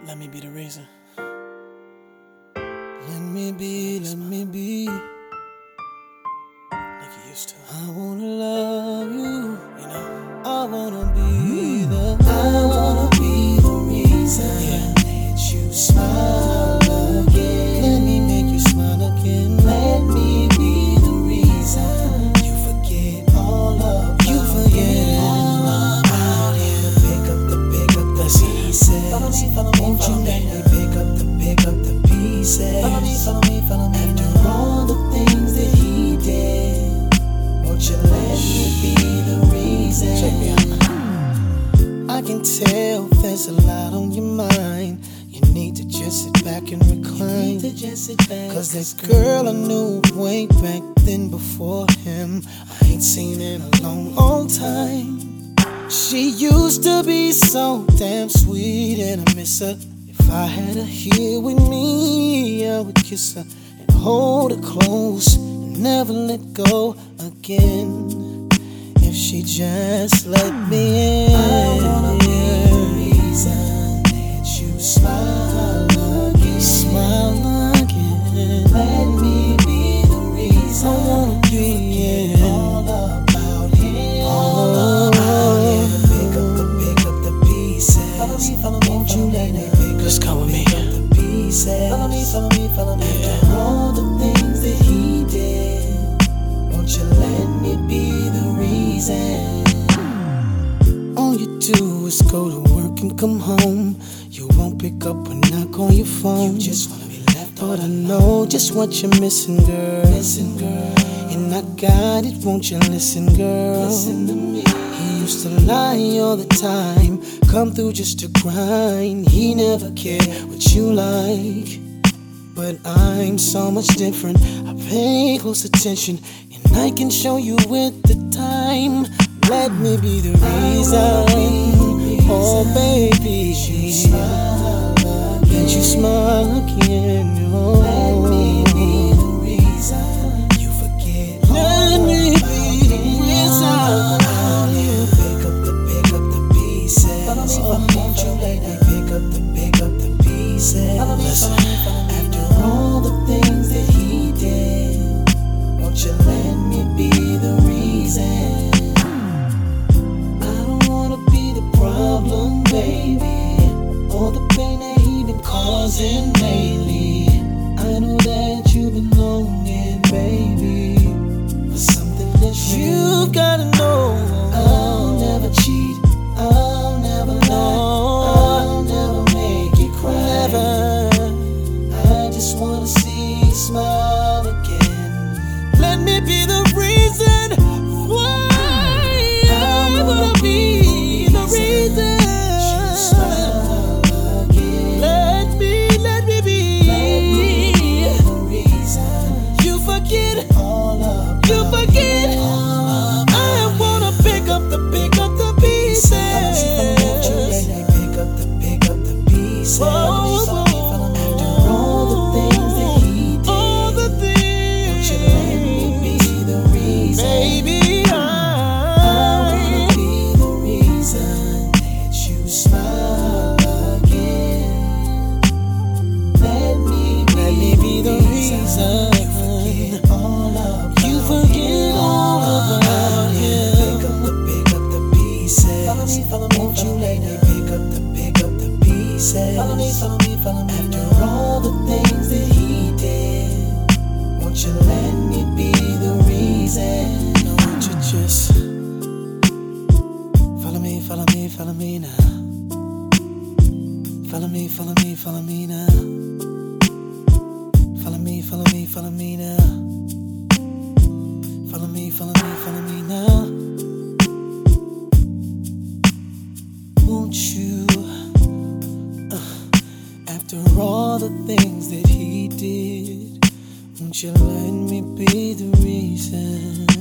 Let me be the reason. Let me be Like you used to. I wanna love you. You know? I wanna be the reason that you smile again. Let me make you smile again. Let me be the reason you forget all about You forget all about him. Pick up the pieces. Won't you let me pick up the pieces? Follow me. After all the things that he did, won't you let me be the reason? Check me out. I can tell there's a lot on your mind. You need to just sit back and recline. Cause this girl I knew way back then before him, I ain't seen in a long time. She used to be so damn sweet and I miss her. If I had her here with me, I would kiss her and hold her close and never let go again. If she just let me in, I wanna be the reason that you smile again. Smile again. Let me be the reason. I wanna be all about him. All about him. Pick up the pieces. Won't you let me pick Just come with me. up the pieces? Follow me. After all the things that he did, won't you let me be the reason? All you do is go to work and come home. You won't pick up or knock on your phone. You just wanna be left But I alone. know just what you're missing, girl. Listen, girl. And I got it, won't you listen, girl? Listen to me. He used to lie all the time, come through just to grind. He never cared what you like, but I'm so much different. I pay close attention, and I can show you with the time. Let me be the reason, oh baby. Can't you smile again? Oh. Let me be the reason you forget. Let me be the reason. Pick up the pieces. Won't you let me pick up the pieces? Listen. After all the things that he did, won't you let me be the reason? I don't wanna be the problem, baby, or the pain that he been causing lately. I know that you've been longing, baby, for something different. You've gotta know I'll never cheat, I'll never lie, I'll never make you cry. never. I just wanna see you smile again. Let me be the reason why I wanna be the reason. Smile again. Let me be. The reason You forget, all about you forget. all I wanna pick up the pieces. Won't you let me pick up the pieces? Whoa. After all the things that he did, All the won't you let me be things, the reason? baby. I wanna be the reason that you smile again. Let me be the reason. you forget all about You forget all about him. Pick up the pieces. Won't you let me pick up the pieces? After all the things that he did, won't you let me be the reason? Now won't you just follow me now. Follow me now. Follow me now. Follow me now. Won't you, after all the things that he did, won't you let me be the reason?